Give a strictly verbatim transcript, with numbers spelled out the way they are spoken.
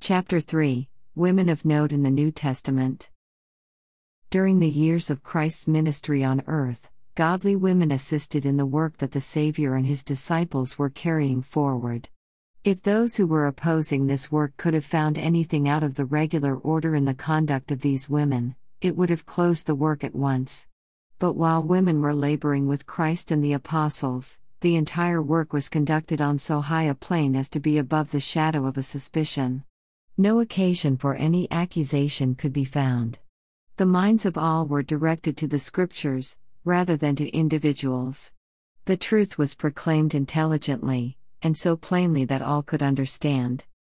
Chapter three Women of Note in the New Testament. During the years of Christ's ministry on earth, godly women assisted in the work that the Savior and his disciples were carrying forward. If those who were opposing this work could have found anything out of the regular order in the conduct of these women, it would have closed the work at once. But while women were laboring with Christ and the apostles, the entire work was conducted on so high a plane as to be above the shadow of a suspicion. No occasion for any accusation could be found. The minds of all were directed to the Scriptures, rather than to individuals. The truth was proclaimed intelligently, and so plainly that all could understand.